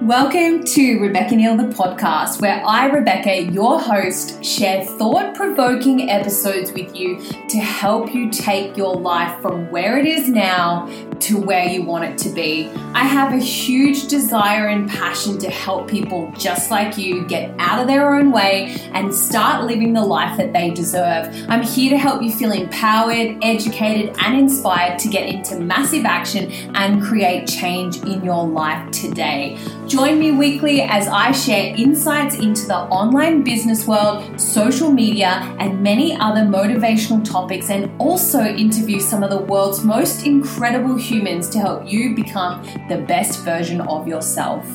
Welcome to Rebecca Neal, the podcast, where I, Rebecca, your host, share thought-provoking episodes with you to help you take your life from where it is now to where you want it to be. I have a huge desire and passion to help people just like you get out of their own way and start living the life that they deserve. I'm here to help you feel empowered, educated, and inspired to get into massive action and create change in your life today. Join me weekly as I share insights into the online business world, social media, and many other motivational topics, and also interview some of the world's most incredible humans to help you become the best version of yourself.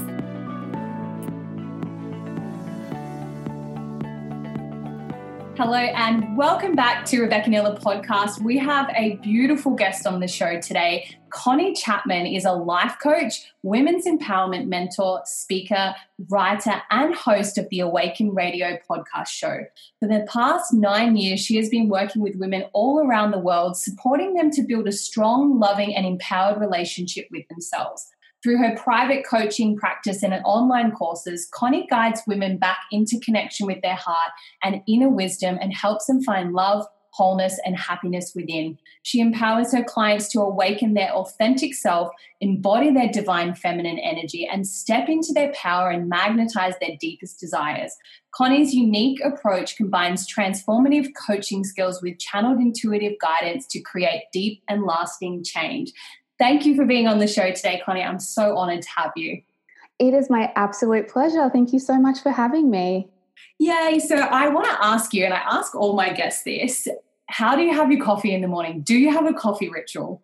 Hello and welcome back to Rebecca Neal, the podcast. We have a beautiful guest on the show today. Connie Chapman is a life coach, women's empowerment mentor, speaker, writer, and host of the Awaken Radio podcast show. For the past 9 years, she has been working with women all around the world, supporting them to build a strong, loving, and empowered relationship with themselves. Through her private coaching practice and online courses, Connie guides women back into connection with their heart and inner wisdom and helps them find love, wholeness, and happiness within. She empowers her clients to awaken their authentic self, embody their divine feminine energy, and step into their power and magnetize their deepest desires. Connie's unique approach combines transformative coaching skills with channeled intuitive guidance to create deep and lasting change. Thank you for being on the show today, Connie. I'm so honored to have you. It is my absolute pleasure. Thank you so much for having me. Yay. So I want to ask you, and I ask all my guests this, how do you have your coffee in the morning? Do you have a coffee ritual?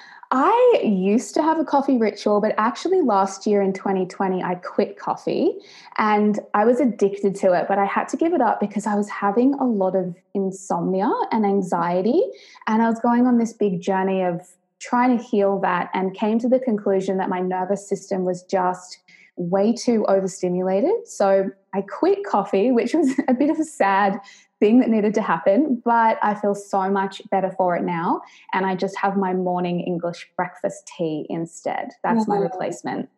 I used to have a coffee ritual, but actually last year in 2020, I quit coffee and I was addicted to it, but I had to give it up because I was having a lot of insomnia and anxiety, and I was going on this big journey of trying to heal that, and came to the conclusion that my nervous system was just way too overstimulated. So I quit coffee, which was a bit of a sad thing that needed to happen, but I feel so much better for it now. And I just have my morning English breakfast tea instead. That's my replacement.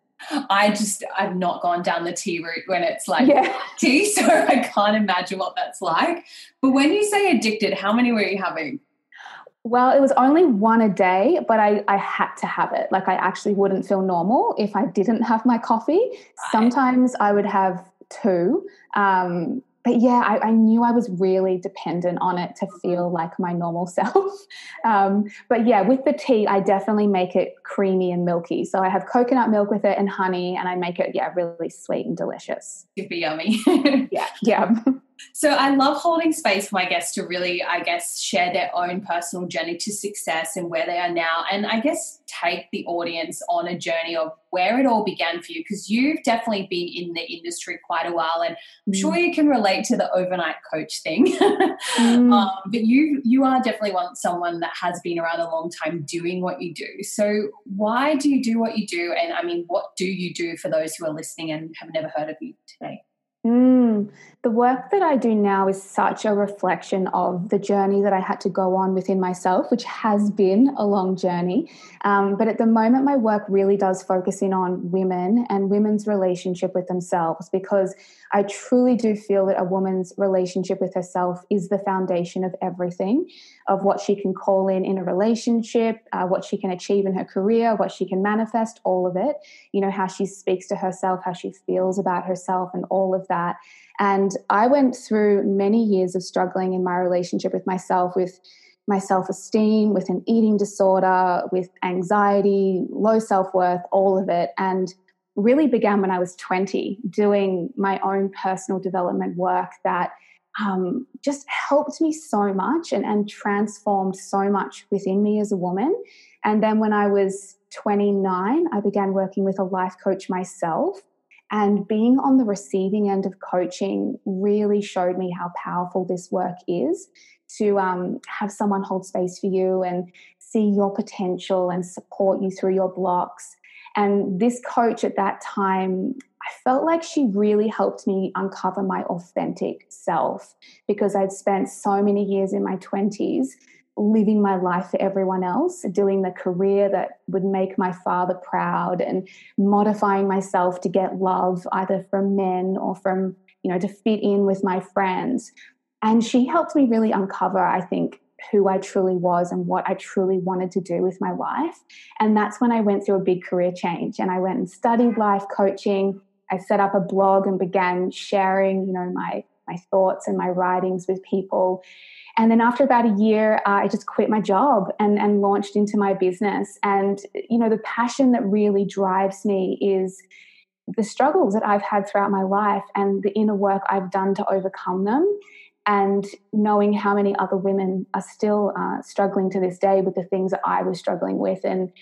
I've not gone down the tea route when it's like tea, so I can't imagine what that's like. But when you say addicted, how many were you having? Well, it was only one a day, but I had to have it. Like, I actually wouldn't feel normal if I didn't have my coffee. Right. Sometimes I would have two. But yeah, I knew I was really dependent on it to feel like my normal self. But yeah, with the tea, I definitely make it creamy and milky. So I have coconut milk with it and honey, and I make it, really sweet and delicious. Super yummy. Yeah. So I love holding space for my guests to really, share their own personal journey to success and where they are now, and take the audience on a journey of where it all began for you, because you've definitely been in the industry quite a while, and I'm sure you can relate to the overnight coach thing. But you are definitely someone that has been around a long time doing what you do. So why do you do what you do? And what do you do for those who are listening and have never heard of you today? The work that I do now is such a reflection of the journey that I had to go on within myself, which has been a long journey. But at the moment, my work really does focus in on women and women's relationship with themselves, because I truly do feel that a woman's relationship with herself is the foundation of everything, of what she can call in a relationship, what she can achieve in her career, what she can manifest, all of it, how she speaks to herself, how she feels about herself, and all of that. And I went through many years of struggling in my relationship with myself, with my self-esteem, with an eating disorder, with anxiety, low self-worth, all of it. And really began when I was 20, doing my own personal development work that just helped me so much and transformed so much within me as a woman. And then when I was 29, I began working with a life coach myself. And being on the receiving end of coaching really showed me how powerful this work is, to have someone hold space for you and see your potential and support you through your blocks. And this coach at that time, I felt like she really helped me uncover my authentic self, because I'd spent so many years in my 20s living my life for everyone else, doing the career that would make my father proud, and modifying myself to get love either from men or from, to fit in with my friends. And she helped me really uncover, I think, who I truly was and what I truly wanted to do with my life. And that's when I went through a big career change, and I went and studied life coaching. I set up a blog and began sharing, my thoughts and my writings with people. And then after about a year, I just quit my job and launched into my business. And, the passion that really drives me is the struggles that I've had throughout my life and the inner work I've done to overcome them. And knowing how many other women are still struggling to this day with the things that I was struggling with, and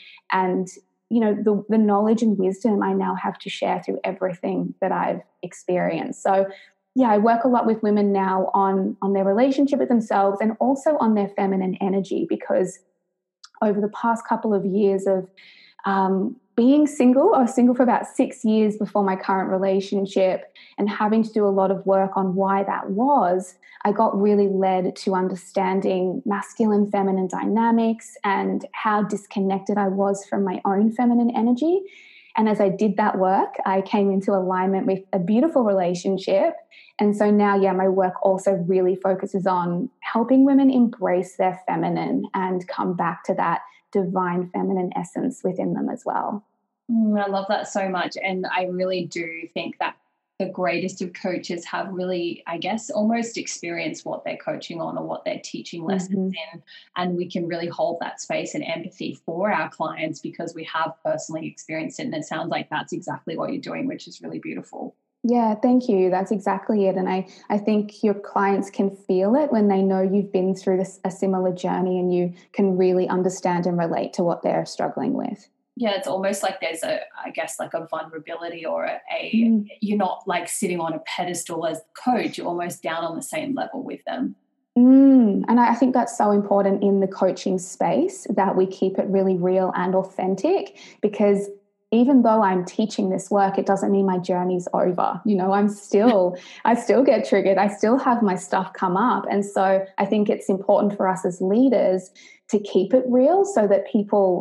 the knowledge and wisdom I now have to share through everything that I've experienced. So, yeah, I work a lot with women now on their relationship with themselves and also on their feminine energy, because over the past couple of years of being single, I was single for about 6 years before my current relationship, and having to do a lot of work on why that was, I got really led to understanding masculine, feminine dynamics and how disconnected I was from my own feminine energy. And as I did that work, I came into alignment with a beautiful relationship. And so now, my work also really focuses on helping women embrace their feminine and come back to that divine feminine essence within them as well. I love that so much. And I really do think that the greatest of coaches have really, I guess, almost experienced what they're coaching on or what they're teaching lessons in. And we can really hold that space and empathy for our clients because we have personally experienced it. And it sounds like that's exactly what you're doing, which is really beautiful. Yeah, thank you. That's exactly it. And I think your clients can feel it when they know you've been through a similar journey, and you can really understand and relate to what they're struggling with. Yeah, it's almost like there's a vulnerability or you're not like sitting on a pedestal as the coach, you're almost down on the same level with them. And I think that's so important in the coaching space, that we keep it really real and authentic, because even though I'm teaching this work, it doesn't mean my journey's over. I still get triggered. I still have my stuff come up. And so I think it's important for us as leaders to keep it real so that people,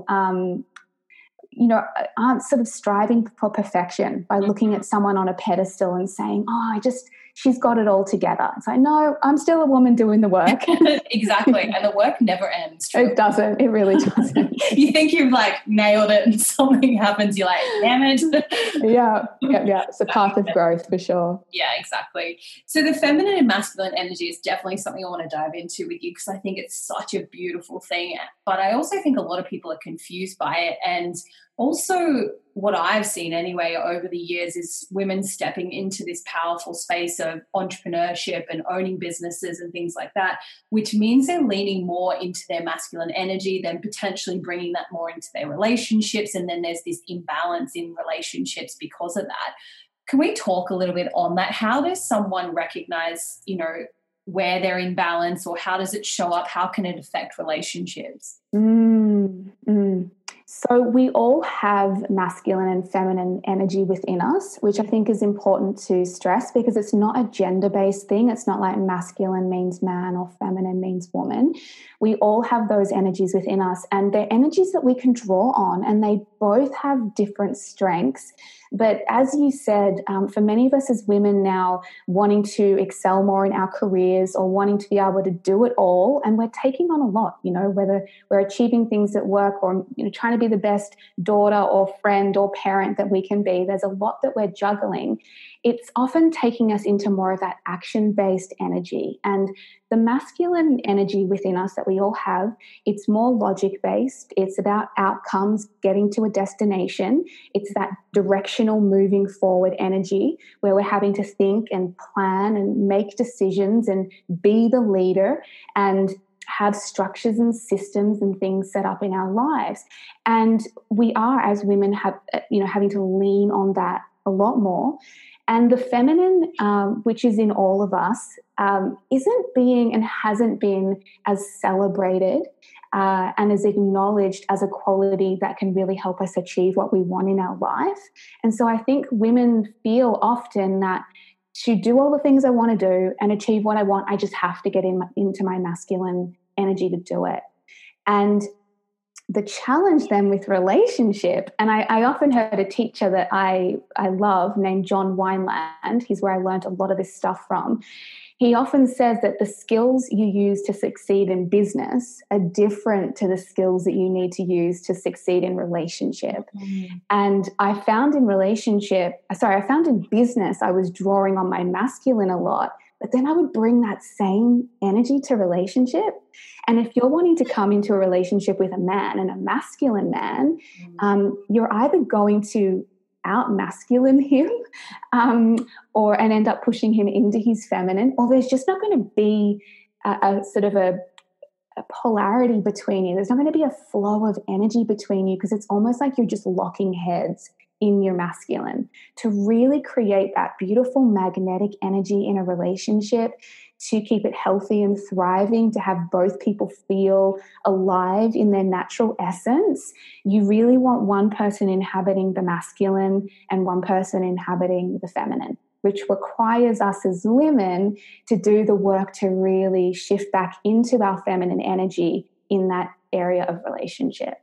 aren't sort of striving for perfection by looking at someone on a pedestal and saying, she's got it all together. It's like, no, I'm still a woman doing the work. Exactly. And the work never ends. It doesn't. It really doesn't. You think you've nailed it and something happens, you're like, damn it. Yeah. It's a path of growth for sure. Yeah, exactly. So the feminine and masculine energy is definitely something I want to dive into with you, because I think it's such a beautiful thing. But I also think a lot of people are confused by it. And also what I've seen anyway over the years is women stepping into this powerful space of entrepreneurship and owning businesses and things like that, which means they're leaning more into their masculine energy, then potentially bringing that more into their relationships. And then there's this imbalance in relationships because of that. Can we talk a little bit on that? How does someone recognize, where they're in balance, or how does it show up? How can it affect relationships? So we all have masculine and feminine energy within us, which I think is important to stress, because it's not a gender-based thing. It's not like masculine means man or feminine means woman. We all have those energies within us, and they're energies that we can draw on, and they both have different strengths. But as you said, for many of us as women now, wanting to excel more in our careers or wanting to be able to do it all, and we're taking on a lot, whether we're achieving things at work or trying to be the best daughter or friend or parent that we can be. There's a lot that we're juggling. It's often taking us into more of that action-based energy. And the masculine energy within us that we all have, it's more logic-based. It's about outcomes, getting to a destination. It's that directional moving forward energy where we're having to think and plan and make decisions and be the leader and have structures and systems and things set up in our lives. And we are, as women, having to lean on that a lot more. And the feminine, which is in all of us, isn't being and hasn't been as celebrated and as acknowledged as a quality that can really help us achieve what we want in our life. And so I think women feel often that to do all the things I want to do and achieve what I want, I just have to get into my masculine energy to do it. And the challenge then with relationship, and I often heard a teacher that I love named John Wineland, he's where I learned a lot of this stuff from. He often says that the skills you use to succeed in business are different to the skills that you need to use to succeed in relationship. And I found in business, I was drawing on my masculine a lot, but then I would bring that same energy to relationship. And if you're wanting to come into a relationship with a man and a masculine man, you're either going to out masculine him and end up pushing him into his feminine, or there's just not going to be a sort of a polarity between you. There's not going to be a flow of energy between you, because it's almost like you're just locking heads in your masculine. To really create that beautiful magnetic energy in a relationship, to keep it healthy and thriving, to have both people feel alive in their natural essence, you really want one person inhabiting the masculine and one person inhabiting the feminine, which requires us as women to do the work to really shift back into our feminine energy in that area of relationship.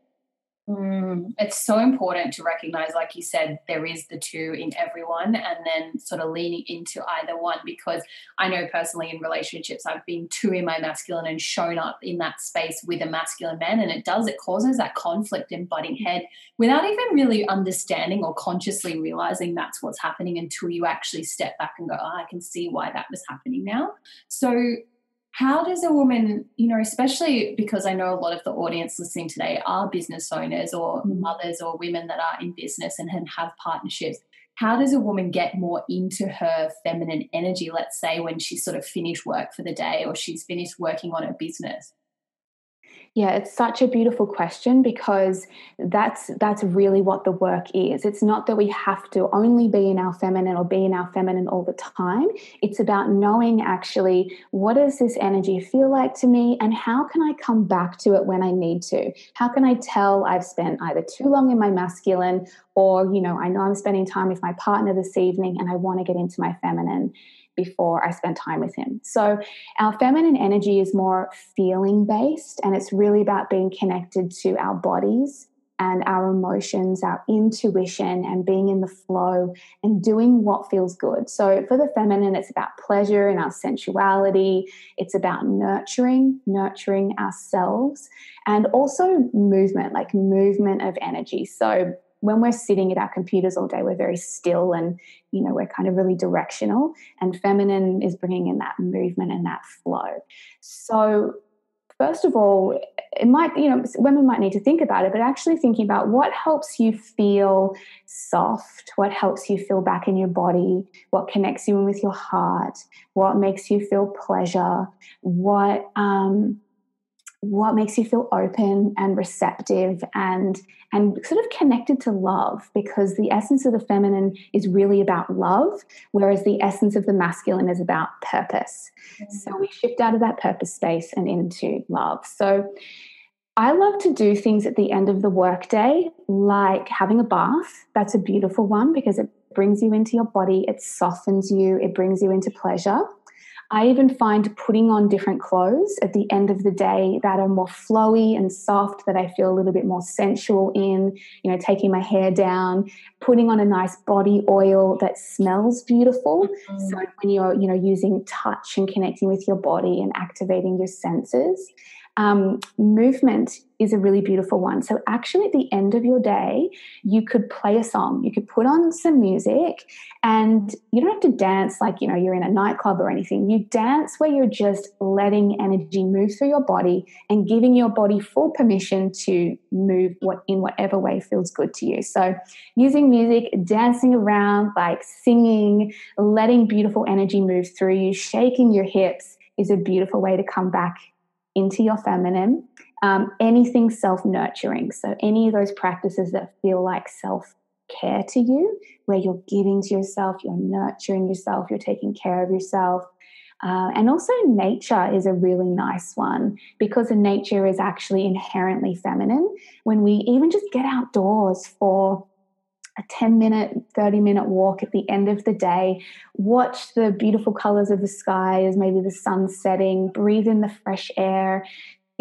It's so important to recognize, like you said, there is the two in everyone, and then sort of leaning into either one, because I know personally in relationships I've been too in my masculine and shown up in that space with a masculine man, and it causes that conflict and butting head without even really understanding or consciously realizing that's what's happening, until you actually step back and go, I can see why that was happening now. So how does a woman, especially because I know a lot of the audience listening today are business owners or mothers or women that are in business and have partnerships, how does a woman get more into her feminine energy, let's say when she's sort of finished work for the day or she's finished working on her business? Yeah, it's such a beautiful question, because that's really what the work is. It's not that we have to only be in our feminine or be in our feminine all the time. It's about knowing actually, what does this energy feel like to me, and how can I come back to it when I need to? How can I tell I've spent either too long in my masculine, or, I know I'm spending time with my partner this evening and I want to get into my feminine before I spend time with him. So our feminine energy is more feeling based, and it's really about being connected to our bodies and our emotions, our intuition, and being in the flow and doing what feels good. So for the feminine, it's about pleasure and our sensuality. It's about nurturing ourselves, and also movement, like movement of energy. So when we're sitting at our computers all day, we're very still and, we're kind of really directional, and feminine is bringing in that movement and that flow. So first of all, it might, women might need to think about it, but actually thinking about what helps you feel soft, what helps you feel back in your body, what connects you in with your heart, what makes you feel pleasure, what makes you feel open and receptive and sort of connected to love, because the essence of the feminine is really about love, whereas the essence of the masculine is about purpose. So we shift out of that purpose space and into love. So I love to do things at the end of the workday, like having a bath. That's a beautiful one, because it brings you into your body, it softens you, it brings you into pleasure. I even find putting on different clothes at the end of the day that are more flowy and soft, that I feel a little bit more sensual in, taking my hair down, putting on a nice body oil that smells beautiful. So when you're, using touch and connecting with your body and activating your senses. Movement is a really beautiful one. So actually at the end of your day, you could play a song, you could put on some music, and you don't have to dance like, you're in a nightclub or anything. You dance where you're just letting energy move through your body and giving your body full permission to move in whatever way feels good to you. So using music, dancing around, like singing, letting beautiful energy move through you, shaking your hips is a beautiful way to come back into your feminine. Anything self-nurturing. So any of those practices that feel like self-care to you, where you're giving to yourself, you're nurturing yourself, you're taking care of yourself. And also nature is a really nice one, because the nature is actually inherently feminine. When we even just get outdoors for a 10-minute, 30-minute walk at the end of the day, watch the beautiful colors of the sky as maybe the sun's setting, breathe in the fresh air,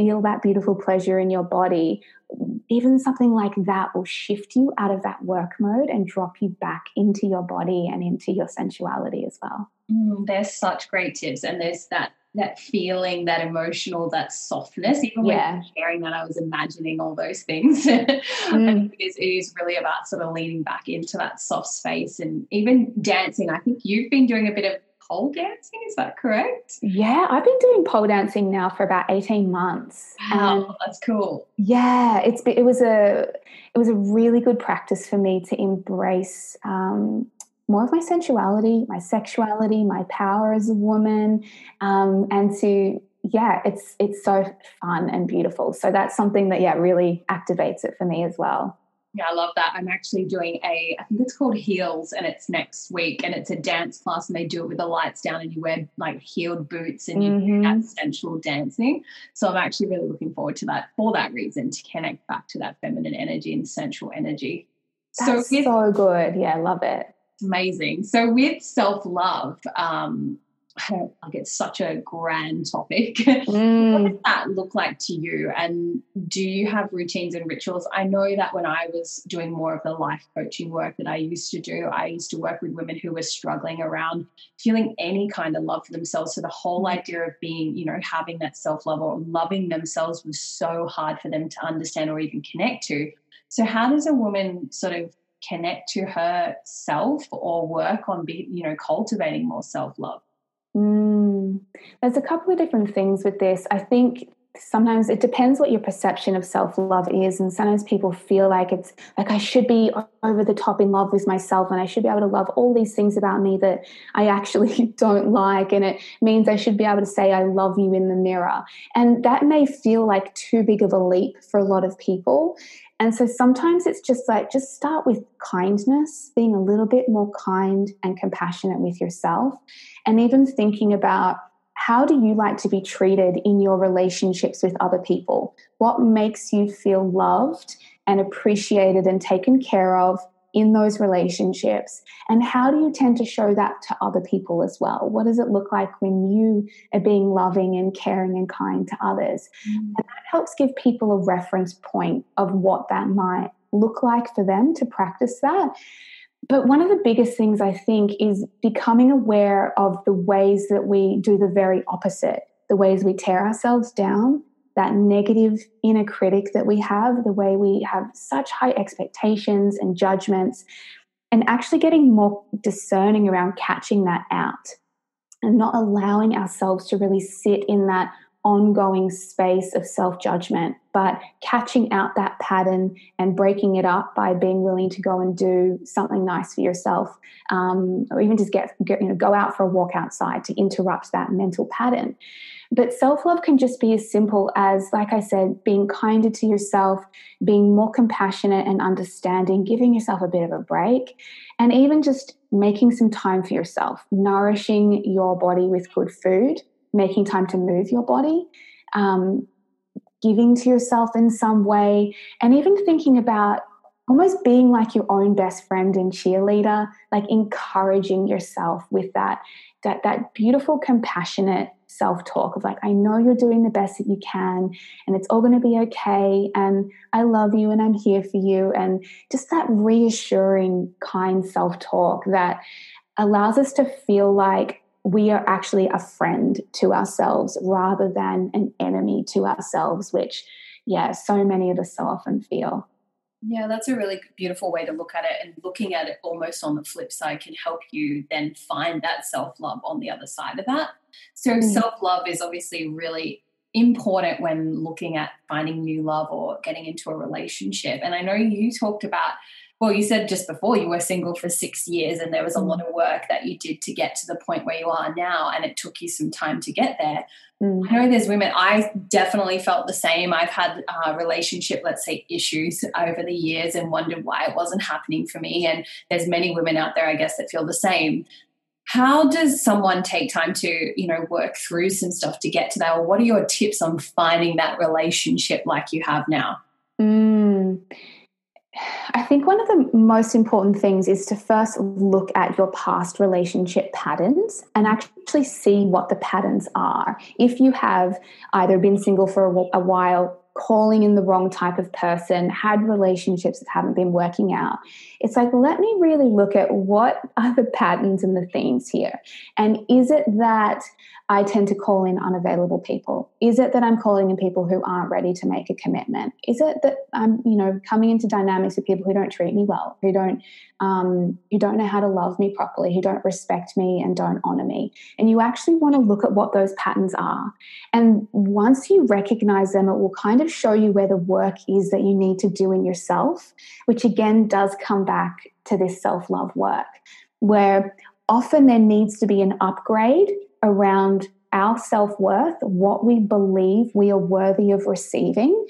feel that beautiful pleasure in your body, even something like that will shift you out of that work mode and drop you back into your body and into your sensuality as well. There's such great tips, and there's that feeling, that emotional, that softness. Even when you were sharing that, I was imagining all those things. And it is really about sort of leaning back into that soft space, and even dancing. I think you've been doing a bit of pole dancing, is that correct? Yeah, I've been doing pole dancing now for about 18 months. Wow, that's cool. Yeah, it was a really good practice for me to embrace more of my sensuality, my sexuality, my power as a woman, and to it's so fun and beautiful. So that's something that really activates it for me as well. Yeah, I love that. I'm actually doing I think it's called Heels, and it's next week, and it's a dance class, and they do it with the lights down, and you wear like heeled boots, and you do that sensual dancing. So I'm actually really looking forward to that for that reason, to connect back to that feminine energy and sensual energy. That's so good. Yeah, I love it. Amazing. So with self-love, like it's such a grand topic. What does that look like to you? And do you have routines and rituals? I know that when I was doing more of the life coaching work that I used to do, I used to work with women who were struggling around feeling any kind of love for themselves. So the whole idea of being, having that self-love or loving themselves was so hard for them to understand or even connect to. So how does a woman sort of connect to herself or work on cultivating more self-love? There's a couple of different things with this. I think sometimes it depends what your perception of self-love is, and sometimes people feel like it's like I should be over the top in love with myself, and I should be able to love all these things about me that I actually don't like, and it means I should be able to say I love you in the mirror. And that may feel like too big of a leap for a lot of people. And so sometimes it's just start with kindness, being a little bit more kind and compassionate with yourself, and even thinking about how do you like to be treated in your relationships with other people? What makes you feel loved and appreciated and taken care of in those relationships? And how do you tend to show that to other people as well? What does it look like when you are being loving and caring and kind to others? And that helps give people a reference point of what that might look like for them to practice that. But one of the biggest things I think is becoming aware of the ways that we do the very opposite, the ways we tear ourselves down, that negative inner critic that we have, the way we have such high expectations and judgments, and actually getting more discerning around catching that out and not allowing ourselves to really sit in that ongoing space of self-judgment, but catching out that pattern and breaking it up by being willing to go and do something nice for yourself, or even just go out for a walk outside to interrupt that mental pattern. But self-love can just be as simple as, like I said, being kinder to yourself, being more compassionate and understanding, giving yourself a bit of a break, and even just making some time for yourself, nourishing your body with good food, making time to move your body, giving to yourself in some way, and even thinking about almost being like your own best friend and cheerleader, like encouraging yourself with that beautiful, compassionate self-talk of like, I know you're doing the best that you can, and it's all going to be okay, and I love you and I'm here for you, and just that reassuring, kind self-talk that allows us to feel like we are actually a friend to ourselves rather than an enemy to ourselves, which, so many of us so often feel. Yeah, that's a really beautiful way to look at it, and looking at it almost on the flip side can help you then find that self-love on the other side of that. So self-love is obviously really important when looking at finding new love or getting into a relationship. And I know you talked about, well, you said just before you were single for 6 years, and there was a lot of work that you did to get to the point where you are now, and it took you some time to get there. I know there's women, I definitely felt the same. I've had relationship, let's say, issues over the years and wondered why it wasn't happening for me. And there's many women out there, I guess, that feel the same. How does someone take time to, work through some stuff to get to that? Or what are your tips on finding that relationship like you have now? I think one of the most important things is to first look at your past relationship patterns and actually see what the patterns are. If you have either been single for a while, calling in the wrong type of person, had relationships that haven't been working out, it's like, let me really look at what are the patterns and the themes here. And is it that I tend to call in unavailable people? Is it that I'm calling in people who aren't ready to make a commitment? Is it that I'm, coming into dynamics with people who don't treat me well, who don't know how to love me properly, who don't respect me and don't honor me? And you actually want to look at what those patterns are. And once you recognize them, it will kind of show you where the work is that you need to do in yourself, which again does come back to this self-love work, where often there needs to be an upgrade around our self-worth, what we believe we are worthy of receiving,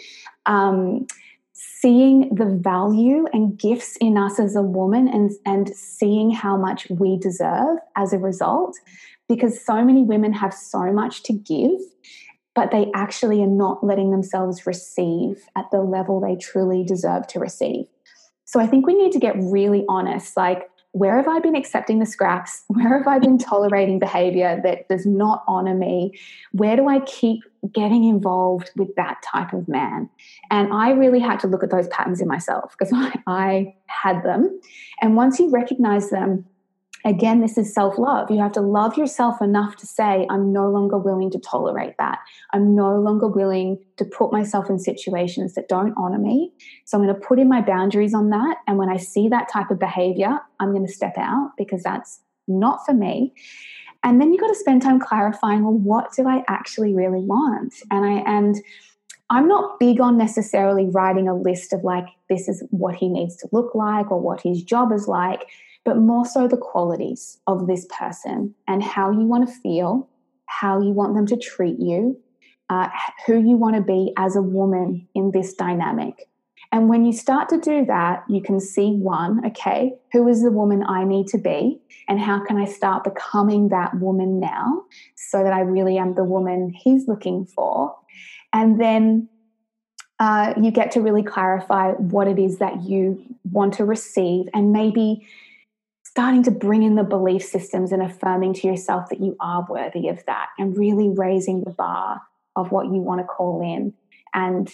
seeing the value and gifts in us as a woman, and seeing how much we deserve as a result, because so many women have so much to give, but they actually are not letting themselves receive at the level they truly deserve to receive. So I think we need to get really honest, like, where have I been accepting the scraps? Where have I been tolerating behavior that does not honor me? Where do I keep getting involved with that type of man? And I really had to look at those patterns in myself, because I had them. And once you recognize them, again, this is self-love. You have to love yourself enough to say, I'm no longer willing to tolerate that. I'm no longer willing to put myself in situations that don't honor me. So I'm going to put in my boundaries on that. And when I see that type of behavior, I'm going to step out, because that's not for me. And then you've got to spend time clarifying, well, what do I actually really want? And I'm not big on necessarily writing a list of like, this is what he needs to look like or what his job is like, but more so the qualities of this person and how you want to feel, how you want them to treat you, who you want to be as a woman in this dynamic. And when you start to do that, you can see, one, okay, who is the woman I need to be, and how can I start becoming that woman now so that I really am the woman he's looking for? And then you get to really clarify what it is that you want to receive, and maybe starting to bring in the belief systems and affirming to yourself that you are worthy of that, and really raising the bar of what you want to call in. And,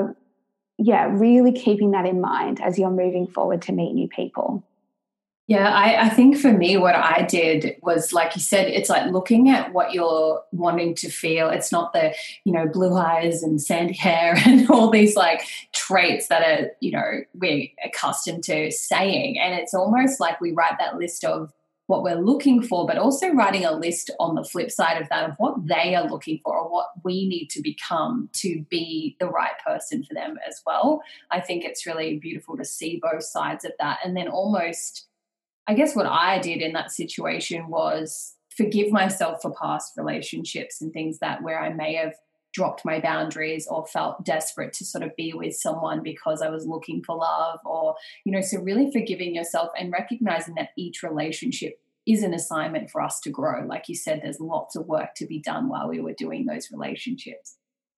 really keeping that in mind as you're moving forward to meet new people. Yeah, I think for me, what I did was, like you said, it's like looking at what you're wanting to feel. It's not the, blue eyes and sandy hair and all these like traits that are, we're accustomed to saying. And it's almost like we write that list of what we're looking for, but also writing a list on the flip side of that of what they are looking for, or what we need to become to be the right person for them as well. I think it's really beautiful to see both sides of that. And then almost, I guess what I did in that situation was forgive myself for past relationships and things that where I may have dropped my boundaries or felt desperate to sort of be with someone because I was looking for love, or, so really forgiving yourself and recognizing that each relationship is an assignment for us to grow. Like you said, there's lots of work to be done while we were doing those relationships.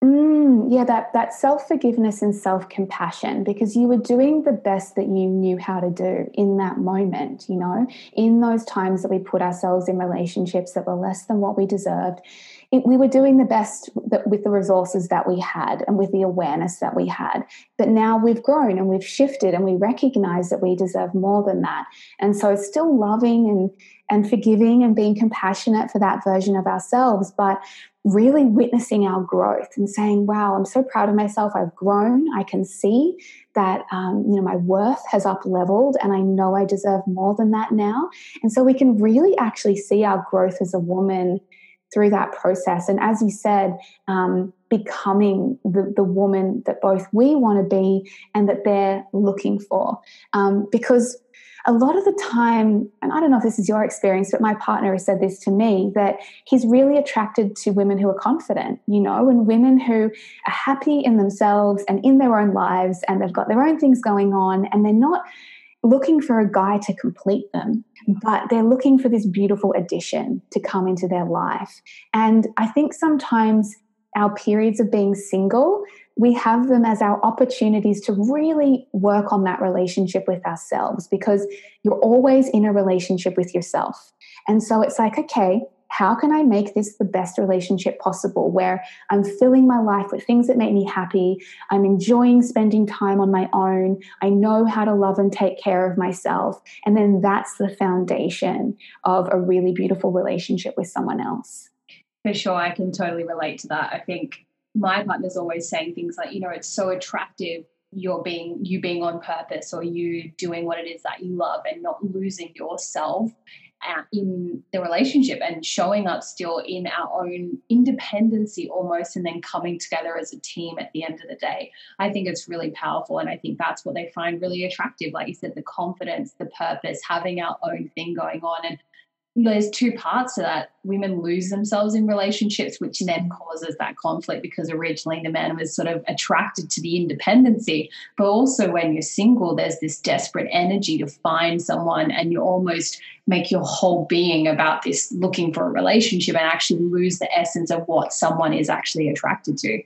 That self-forgiveness and self-compassion, because you were doing the best that you knew how to do in that moment, in those times that we put ourselves in relationships that were less than what we deserved. We were doing the best with the resources that we had and with the awareness that we had. But now we've grown and we've shifted and we recognize that we deserve more than that. And so it's still loving and forgiving and being compassionate for that version of ourselves, but really witnessing our growth and saying, wow, I'm so proud of myself. I've grown. I can see that, my worth has up leveled, and I know I deserve more than that now. And so we can really actually see our growth as a woman through that process. And as you said, becoming the woman that both we want to be and that they're looking for. Because a lot of the time, and I don't know if this is your experience, but my partner has said this to me, that he's really attracted to women who are confident, and women who are happy in themselves and in their own lives, and they've got their own things going on, and they're not looking for a guy to complete them, but they're looking for this beautiful addition to come into their life. And I think sometimes our periods of being single we have them as our opportunities to really work on that relationship with ourselves, because you're always in a relationship with yourself. And so it's like, okay, how can I make this the best relationship possible, where I'm filling my life with things that make me happy, I'm enjoying spending time on my own, I know how to love and take care of myself, and then that's the foundation of a really beautiful relationship with someone else. For sure, I can totally relate to that. I think my partner's always saying things like, it's so attractive you being on purpose, or you doing what it is that you love and not losing yourself in the relationship, and showing up still in our own independency almost, and then coming together as a team at the end of the day. I think it's really powerful, and I think that's what they find really attractive. Like you said, the confidence, the purpose, having our own thing going on. And there's two parts to that. Women lose themselves in relationships, which then causes that conflict, because originally the man was sort of attracted to the independency. But also when you're single, there's this desperate energy to find someone, and you almost make your whole being about this looking for a relationship, and actually lose the essence of what someone is actually attracted to.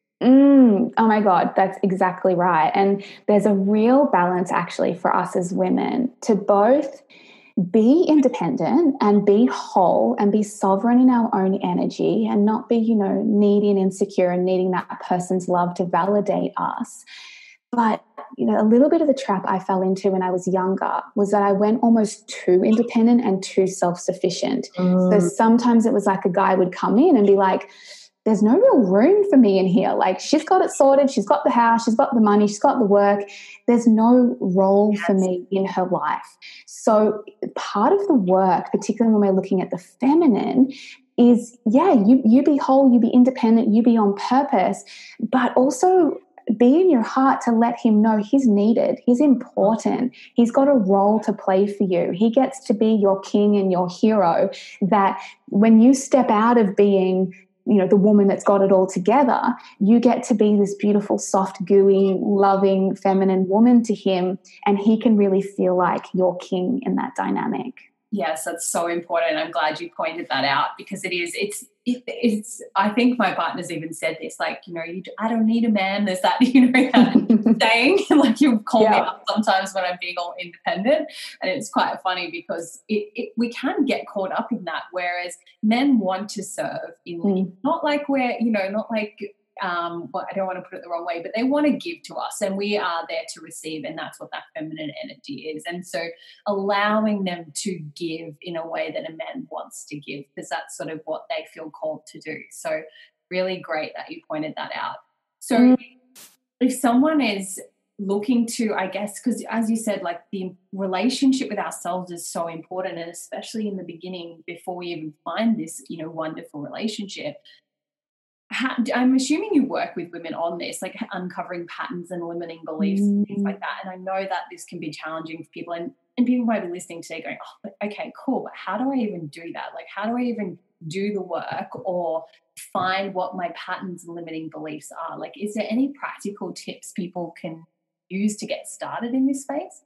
Oh my God, that's exactly right. And there's a real balance actually for us as women to both be independent and be whole and be sovereign in our own energy, and not be, needy and insecure and needing that person's love to validate us. But, a little bit of the trap I fell into when I was younger was that I went almost too independent and too self-sufficient. So sometimes it was like a guy would come in and be like, there's no real room for me in here. Like, she's got it sorted. She's got the house. She's got the money. She's got the work. There's no role for me in her life. So part of the work, particularly when we're looking at the feminine, is, you be whole, you be independent, you be on purpose, but also be in your heart to let him know he's needed, he's important, he's got a role to play for you. He gets to be your king and your hero, that when you step out of being the woman that's got it all together, you get to be this beautiful, soft, gooey, loving, feminine woman to him, and he can really feel like your king in that dynamic. Yes, that's so important. I'm glad you pointed that out, because it's I think my partner's even said this, like, I don't need a man. There's that, that saying, like, you call me up sometimes when I'm being all independent. And it's quite funny, because we can get caught up in that. Whereas men want to serve in, not like we're, not like, well, I don't want to put it the wrong way, but they want to give to us, and we are there to receive, and that's what that feminine energy is. And so allowing them to give in a way that a man wants to give, because that's sort of what they feel called to do. So really great that you pointed that out. So if someone is looking to, I guess, because as you said, like, the relationship with ourselves is so important, and especially in the beginning, before we even find this, wonderful relationship. I'm assuming you work with women on this, like uncovering patterns and limiting beliefs and things like that. And I know that this can be challenging for people, and people might be listening today going, oh, okay, cool, but how do I even do that? Like, how do I even do the work or find what my patterns and limiting beliefs are? Like, is there any practical tips people can use to get started in this space?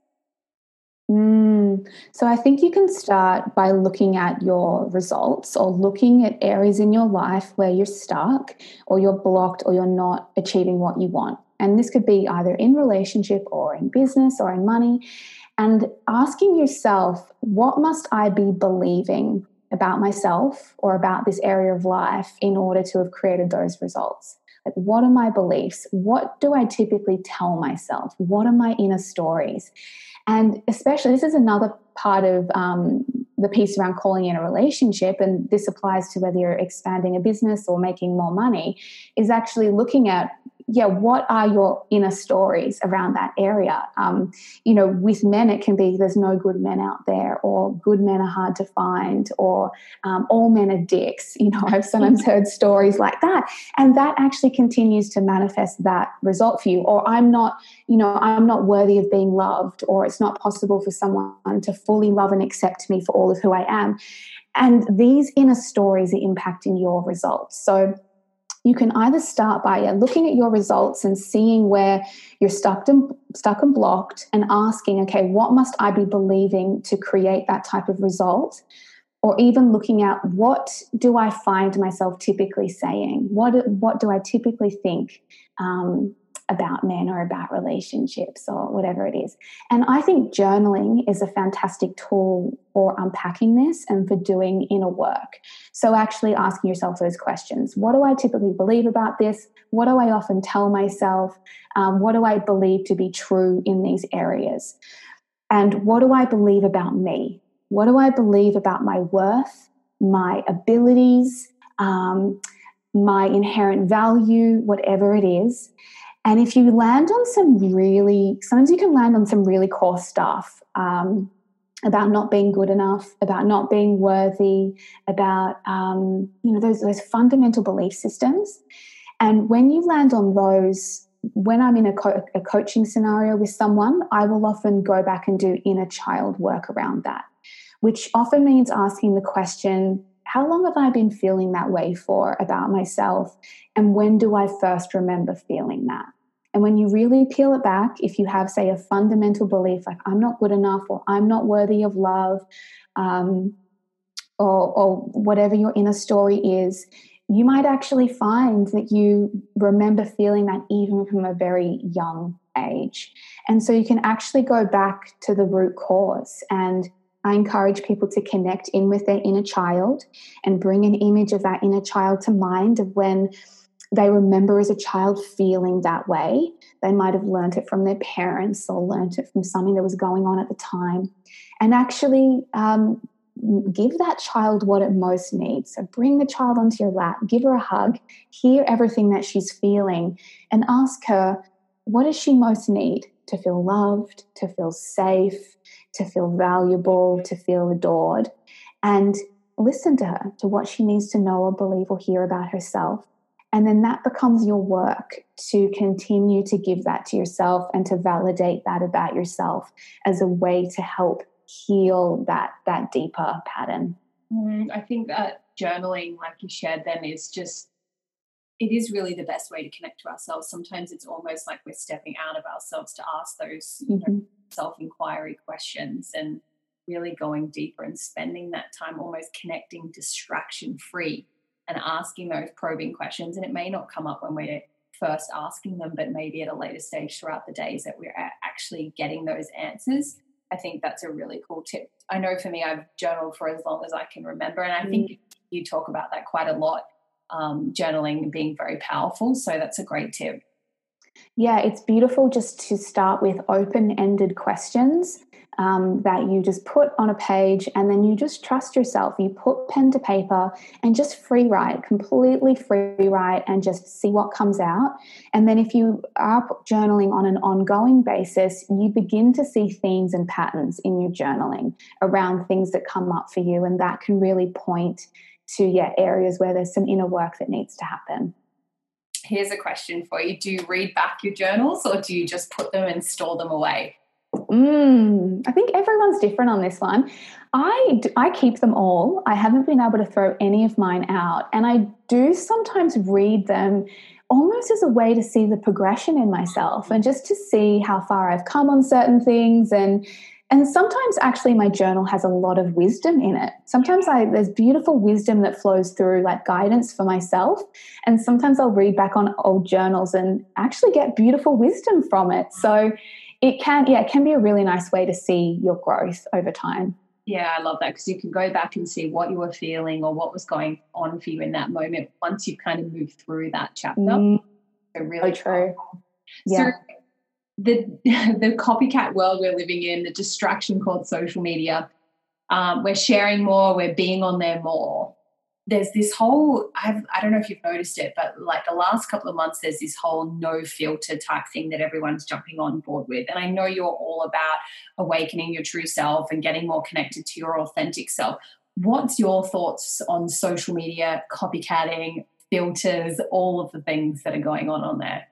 So I think you can start by looking at your results, or looking at areas in your life where you're stuck, or you're blocked, or you're not achieving what you want. And this could be either in relationship or in business or in money. And asking yourself, what must I be believing about myself or about this area of life in order to have created those results? Like, what are my beliefs? What do I typically tell myself? What are my inner stories? And especially, this is another part of the piece around calling in a relationship, and this applies to whether you're expanding a business or making more money, is actually looking at, what are your inner stories around that area? With men, it can be there's no good men out there, or good men are hard to find, or all men are dicks. I've sometimes heard stories like that, and that actually continues to manifest that result for you. Or I'm not worthy of being loved, or it's not possible for someone to fully love and accept me for all of who I am. And these inner stories are impacting your results. So you can either start by looking at your results and seeing where you're stuck and blocked, and asking, okay, what must I be believing to create that type of result? or even looking at what do I find myself typically saying? What do I typically think about men or about relationships or whatever it is? And I think journaling is a fantastic tool for unpacking this and for doing inner work. So actually asking yourself those questions. What do I typically believe about this? What do I often tell myself? What do I believe to be true in these areas? And what do I believe about me? What do I believe about my worth, my abilities, my inherent value, whatever it is? And if you land on sometimes you can land on some really core stuff about not being good enough, about not being worthy, about those fundamental belief systems. And when you land on those, when I'm in a coaching scenario with someone, I will often go back and do inner child work around that, which often means asking the question, how long have I been feeling that way for about myself? And when do I first remember feeling that? And when you really peel it back, if you have, say, a fundamental belief like I'm not good enough or I'm not worthy of love, or whatever your inner story is, you might actually find that you remember feeling that even from a very young age. And so you can actually go back to the root cause. And I encourage people to connect in with their inner child and bring an image of that inner child to mind of when they remember as a child feeling that way. They might have learned it from their parents or learned it from something that was going on at the time. And actually give that child what it most needs. So bring the child onto your lap, give her a hug, hear everything that she's feeling, and ask her, what does she most need? To feel loved, to feel safe, to feel valuable, to feel adored. And listen to her, to what she needs to know or believe or hear about herself. And then that becomes your work to continue to give that to yourself and to validate that about yourself as a way to help heal that deeper pattern. I think that journaling, like you shared then, is just, it is really the best way to connect to ourselves. Sometimes it's almost like we're stepping out of ourselves to ask those self-inquiry questions and really going deeper and spending that time almost connecting distraction-free and asking those probing questions. And it may not come up when we're first asking them, but maybe at a later stage throughout the days that we're actually getting those answers. I think that's a really cool tip. I know for me, I've journaled for as long as I can remember. And I think you talk about that quite a lot, journaling being very powerful. So that's a great tip. Yeah, it's beautiful just to start with open-ended questions that you just put on a page, and then you just trust yourself. You put pen to paper and just free write, completely free write, and just see what comes out. And then if you are journaling on an ongoing basis, you begin to see themes and patterns in your journaling around things that come up for you, and that can really point to areas where there's some inner work that needs to happen. Here's a question for you. Do you read back your journals or do you just put them and store them away? I think everyone's different on this one. I keep them all. I haven't been able to throw any of mine out. And I do sometimes read them almost as a way to see the progression in myself and just to see how far I've come on certain things. And sometimes actually my journal has a lot of wisdom in it. Sometimes there's beautiful wisdom that flows through, like guidance for myself. And sometimes I'll read back on old journals and actually get beautiful wisdom from it. So it can be a really nice way to see your growth over time. Yeah, I love that, because you can go back and see what you were feeling or what was going on for you in that moment once you've kind of moved through that chapter. So really true. Yeah. So the copycat world we're living in, the distraction called social media, we're sharing more, we're being on there more. There's this whole, I don't know if you've noticed it, but like the last couple of months, there's this whole no filter type thing that everyone's jumping on board with. And I know you're all about awakening your true self and getting more connected to your authentic self. What's your thoughts on social media, copycatting, filters, all of the things that are going on there?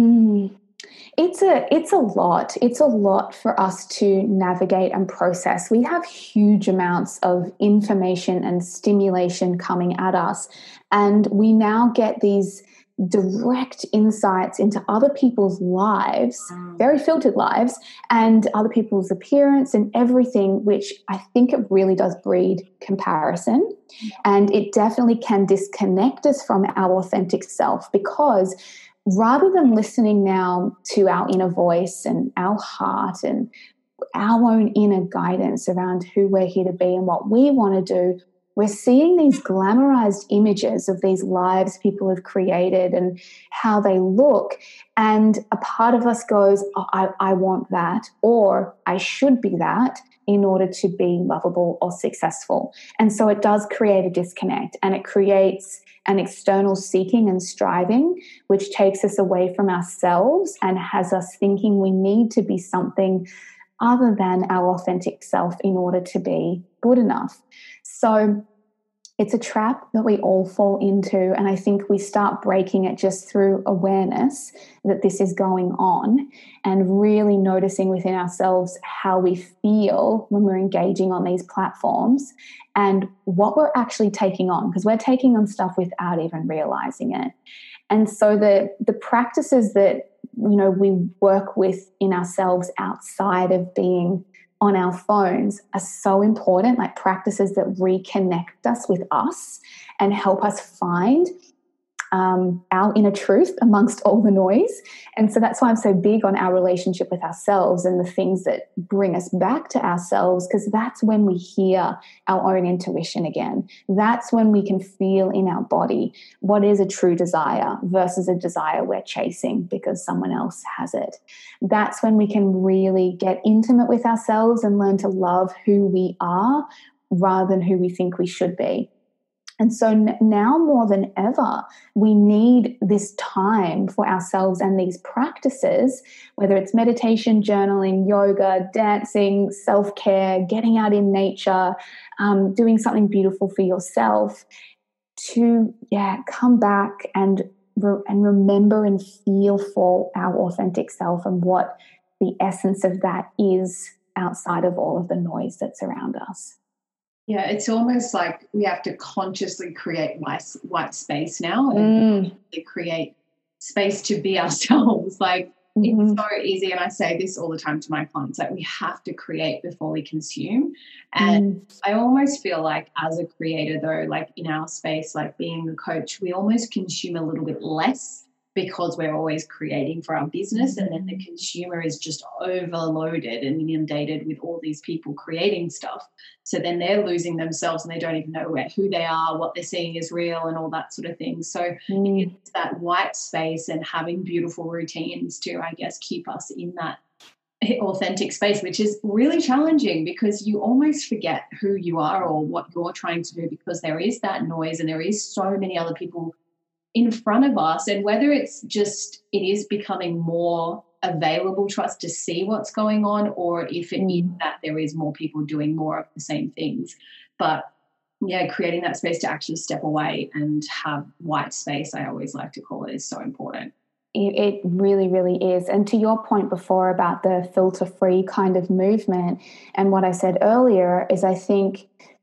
It's a lot. It's a lot for us to navigate and process. We have huge amounts of information and stimulation coming at us, and we now get these direct insights into other people's lives, very filtered lives, and other people's appearance and everything, which I think it really does breed comparison. And it definitely can disconnect us from our authentic self, because rather than listening now to our inner voice and our heart and our own inner guidance around who we're here to be and what we want to do, we're seeing these glamorized images of these lives people have created and how they look. And a part of us goes, oh, I want that, or I should be that in order to be lovable or successful. And so it does create a disconnect, and it creates an external seeking and striving, which takes us away from ourselves and has us thinking we need to be something other than our authentic self in order to be good enough. So it's a trap that we all fall into, and I think we start breaking it just through awareness that this is going on and really noticing within ourselves how we feel when we're engaging on these platforms and what we're actually taking on, because we're taking on stuff without even realizing it. And so the practices that we work with in ourselves outside of being on our phones are so important, like practices that reconnect us with us and help us find our inner truth amongst all the noise. And so that's why I'm so big on our relationship with ourselves and the things that bring us back to ourselves, because that's when we hear our own intuition again. That's when we can feel in our body what is a true desire versus a desire we're chasing because someone else has it. That's when we can really get intimate with ourselves and learn to love who we are rather than who we think we should be. And so now more than ever, we need this time for ourselves and these practices, whether it's meditation, journaling, yoga, dancing, self-care, getting out in nature, doing something beautiful for yourself, to come back and remember and feel for our authentic self and what the essence of that is outside of all of the noise that's around us. Yeah, it's almost like we have to consciously create white space now and create space to be ourselves. Like it's so easy, and I say this all the time to my clients, like we have to create before we consume. And I almost feel like as a creator though, like in our space, like being a coach, we almost consume a little bit less because we're always creating for our business, and then the consumer is just overloaded and inundated with all these people creating stuff. So then they're losing themselves and they don't even know who they are, what they're seeing is real and all that sort of thing. So it's that white space and having beautiful routines to, I guess, keep us in that authentic space, which is really challenging because you almost forget who you are or what you're trying to do because there is that noise and there is so many other people in front of us. And whether it's just it is becoming more available to us to see what's going on, or if it is that there is more people doing more of the same things. But creating that space to actually step away and have white space, I always like to call it, is so important. It really, really is. And to your point before about the filter-free kind of movement, and what I said earlier is I think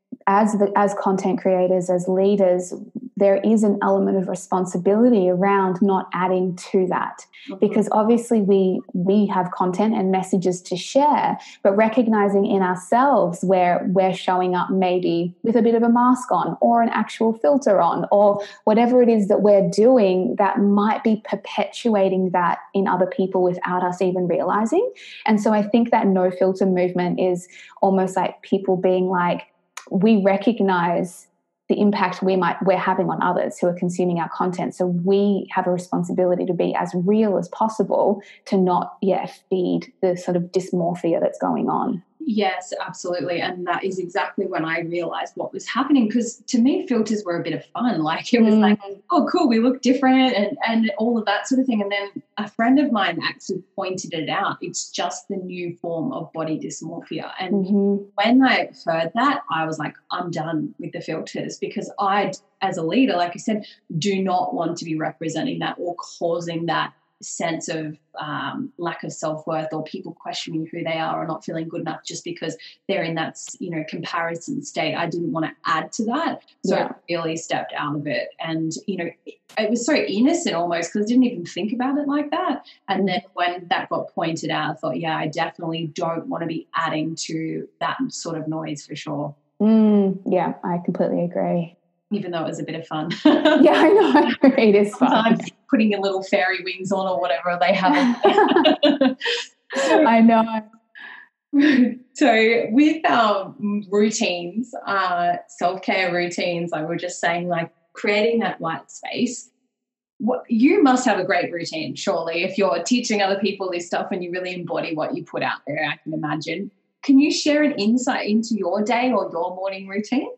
as content creators, as leaders, there is an element of responsibility around not adding to that, because obviously we have content and messages to share, but recognizing in ourselves where we're showing up maybe with a bit of a mask on or an actual filter on or whatever it is that we're doing that might be perpetuating that in other people without us even realizing. And so I think that no filter movement is almost like people being like, we recognize the impact we're having on others who are consuming our content. So we have a responsibility to be as real as possible to not feed the sort of dysmorphia that's going on. Yes, absolutely. And that is exactly when I realized what was happening, because to me, filters were a bit of fun. Like it was like, oh, cool, we look different and all of that sort of thing. And then a friend of mine actually pointed it out. It's just the new form of body dysmorphia. And when I heard that, I was like, I'm done with the filters, because I, as a leader, like I said, do not want to be representing that or causing that sense of lack of self-worth, or people questioning who they are or not feeling good enough just because they're in that, comparison state. I didn't want to add to that. So I really stepped out of it. And, it was so innocent almost, because I didn't even think about it like that. And then when that got pointed out, I thought, yeah, I definitely don't want to be adding to that sort of noise for sure. Yeah, I completely agree. Even though it was a bit of fun. Yeah, I know. It is fun. Sometimes putting your little fairy wings on or whatever they have. I know. So with our routines, self-care routines, I was just saying, like, creating that white space, you must have a great routine, surely, if you're teaching other people this stuff and you really embody what you put out there, I can imagine. Can you share an insight into your day or your morning routine?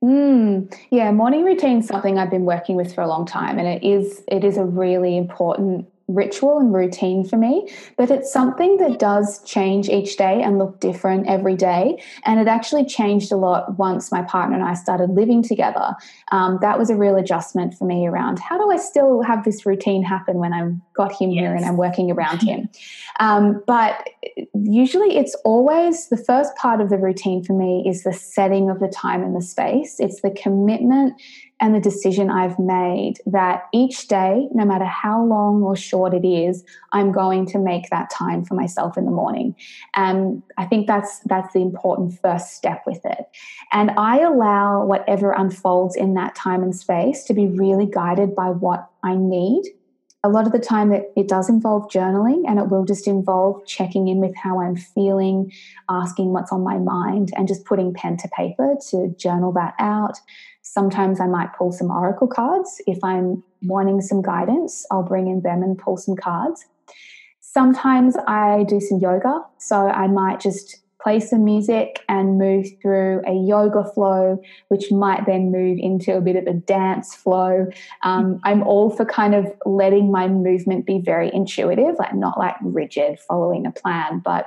Yeah, morning routine is something I've been working with for a long time, and it is a really important ritual and routine for me, but it's something that does change each day and look different every day. And it actually changed a lot once my partner and I started living together. That was a real adjustment for me around, how do I still have this routine happen when I've got him here and I'm working around him? But usually it's always, the first part of the routine for me is the setting of the time and the space. It's the commitment and the decision I've made that each day, no matter how long or short it is, I'm going to make that time for myself in the morning. And I think that's the important first step with it. And I allow whatever unfolds in that time and space to be really guided by what I need. A lot of the time it does involve journaling, and it will just involve checking in with how I'm feeling, asking what's on my mind, and just putting pen to paper to journal that out. Sometimes I might pull some oracle cards. If I'm wanting some guidance, I'll bring in them and pull some cards. Sometimes I do some yoga. So I might just play some music and move through a yoga flow, which might then move into a bit of a dance flow. I'm all for kind of letting my movement be very intuitive, like not like rigid, following a plan, but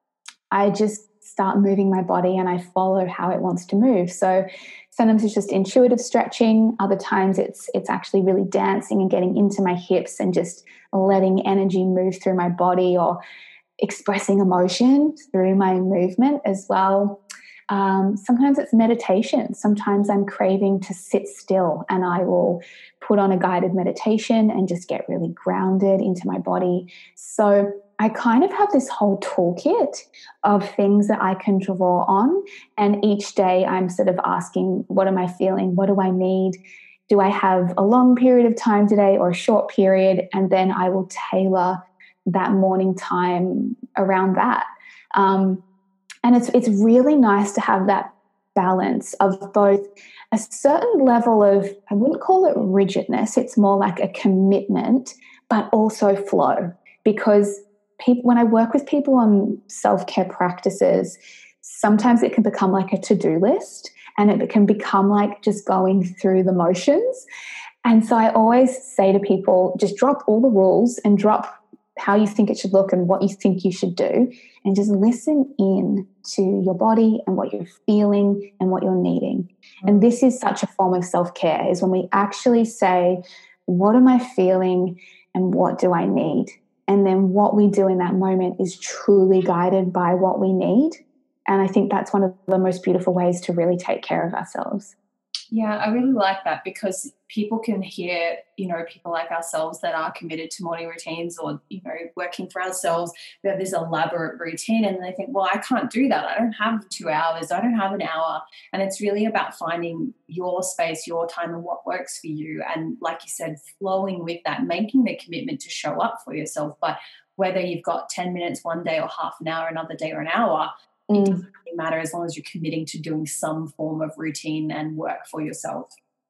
I just start moving my body and I follow how it wants to move. So sometimes it's just intuitive stretching. Other times it's actually really dancing and getting into my hips and just letting energy move through my body, or expressing emotion through my movement as well. Sometimes it's meditation. Sometimes I'm craving to sit still, and I will put on a guided meditation and just get really grounded into my body. So I kind of have this whole toolkit of things that I can draw on. And each day I'm sort of asking, what am I feeling? What do I need? Do I have a long period of time today or a short period? And then I will tailor that morning time around that. And it's really nice to have that balance of both a certain level of, I wouldn't call it rigidness, it's more like a commitment, but also flow. Because when I work with people on self-care practices, sometimes it can become like a to-do list, and it can become like just going through the motions. And so I always say to people, just drop all the rules and drop how you think it should look and what you think you should do, and just listen in to your body and what you're feeling and what you're needing. And this is such a form of self-care, is when we actually say, what am I feeling and what do I need? And then what we do in that moment is truly guided by what we need. And I think that's one of the most beautiful ways to really take care of ourselves. Yeah, I really like that, because people can hear, people like ourselves that are committed to morning routines, or, working for ourselves. We have this elaborate routine, and they think, well, I can't do that. I don't have 2 hours. I don't have an hour. And it's really about finding your space, your time, and what works for you. And like you said, flowing with that, making the commitment to show up for yourself. But whether you've got 10 minutes one day or half an hour another day or an hour, it doesn't really matter, as long as you're committing to doing some form of routine and work for yourself.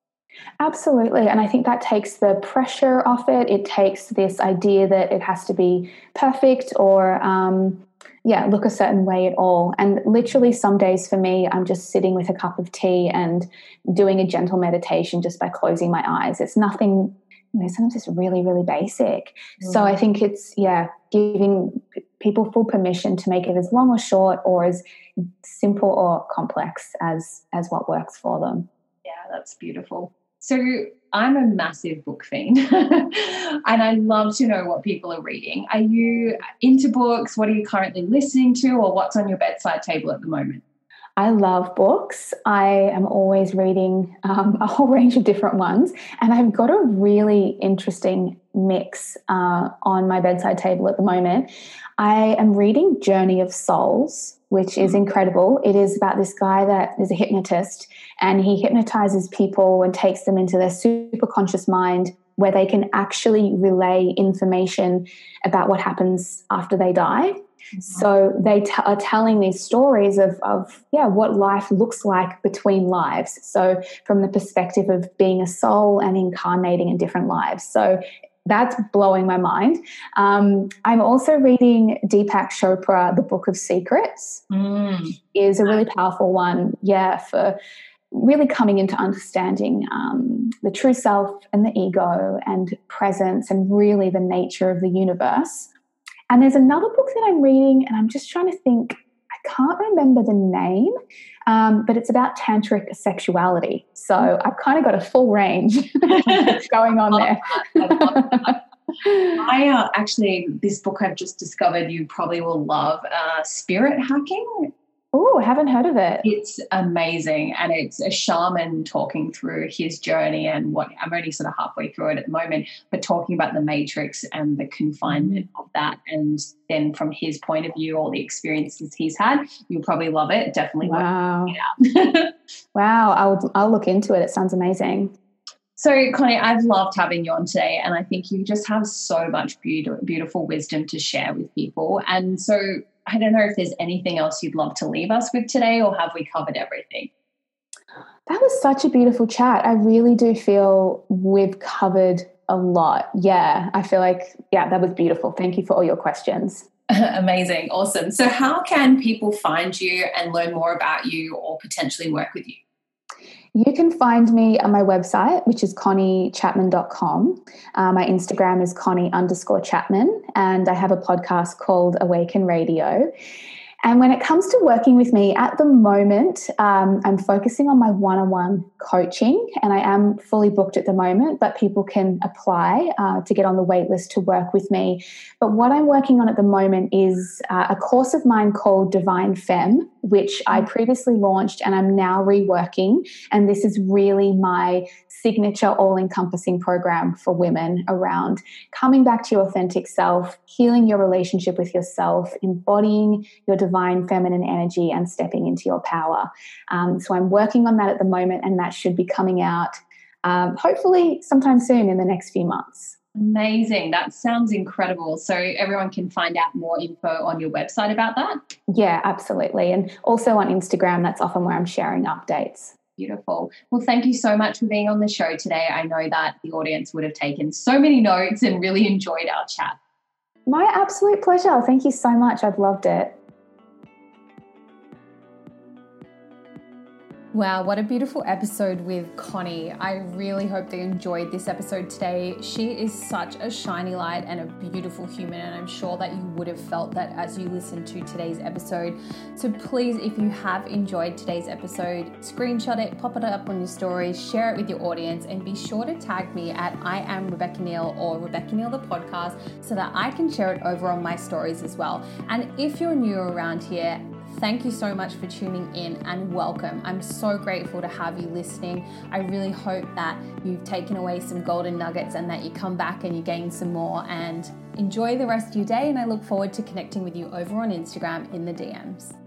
Absolutely. And I think that takes the pressure off it. It takes this idea that it has to be perfect or, look a certain way at all. And literally some days for me, I'm just sitting with a cup of tea and doing a gentle meditation just by closing my eyes. It's nothing, sometimes it's really, really basic. So I think it's, giving people full permission to make it as long or short, or as simple or complex as what works for them. Yeah, that's beautiful. So I'm a massive book fiend and I love to know what people are reading. Are you into books? What are you currently listening to, or what's on your bedside table at the moment? I love books. I am always reading a whole range of different ones, and I've got a really interesting mix on my bedside table at the moment. I am reading Journey of Souls, which is incredible. It is about this guy that is a hypnotist, and he hypnotizes people and takes them into their super conscious mind, where they can actually relay information about what happens after they die. So they are telling these stories of what life looks like between lives. So from the perspective of being a soul and incarnating in different lives. So that's blowing my mind. I'm also reading Deepak Chopra, The Book of Secrets. Is a really powerful one, for really coming into understanding the true self and the ego and presence and really the nature of the universe. And there's another book that I'm reading, and I'm just trying to think, I can't remember the name, but it's about tantric sexuality. So I've kind of got a full range going on there. I actually, this book I've just discovered you probably will love, Spirit Hacking. Oh, I haven't heard of it. It's amazing, and it's a shaman talking through his journey and what I'm only sort of halfway through it at the moment, but talking about the matrix and the confinement of that, and then from his point of view, all the experiences he's had. You'll probably love it. Definitely. Wow. Out. Wow. I'll look into it. It sounds amazing. So, Connie, I've loved having you on today, and I think you just have so much beautiful wisdom to share with people. And so I don't know if there's anything else you'd love to leave us with today, or have we covered everything? That was such a beautiful chat. I really do feel we've covered a lot. Yeah, I feel like, that was beautiful. Thank you for all your questions. Amazing. Awesome. So how can people find you and learn more about you or potentially work with you? You can find me on my website, which is conniechapman.com. My Instagram is Connie_Chapman, and I have a podcast called Awaken Radio. And when it comes to working with me at the moment, I'm focusing on my one-on-one coaching, and I am fully booked at the moment, but people can apply to get on the wait list to work with me. But what I'm working on at the moment is a course of mine called Divine Femme, which I previously launched and I'm now reworking. And this is really my signature all-encompassing program for women around coming back to your authentic self, healing your relationship with yourself, embodying your divine feminine energy and stepping into your power. So I'm working on that at the moment, and that should be coming out hopefully sometime soon in the next few months. Amazing. That sounds incredible. So everyone can find out more info on your website about that? Yeah, absolutely. And also on Instagram, that's often where I'm sharing updates. Beautiful. Well, thank you so much for being on the show today. I know that the audience would have taken so many notes and really enjoyed our chat. My absolute pleasure. Thank you so much. I've loved it. Wow, what a beautiful episode with Connie. I really hope they enjoyed this episode today. She is such a shiny light and a beautiful human, and I'm sure that you would have felt that as you listened to today's episode. So please, if you have enjoyed today's episode, screenshot it, pop it up on your stories, share it with your audience, and be sure to tag me at I am Rebecca Neal or Rebecca Neal the podcast so that I can share it over on my stories as well. And if you're new around here, thank you so much for tuning in and welcome. I'm so grateful to have you listening. I really hope that you've taken away some golden nuggets and that you come back and you gain some more, and enjoy the rest of your day. And I look forward to connecting with you over on Instagram in the DMs.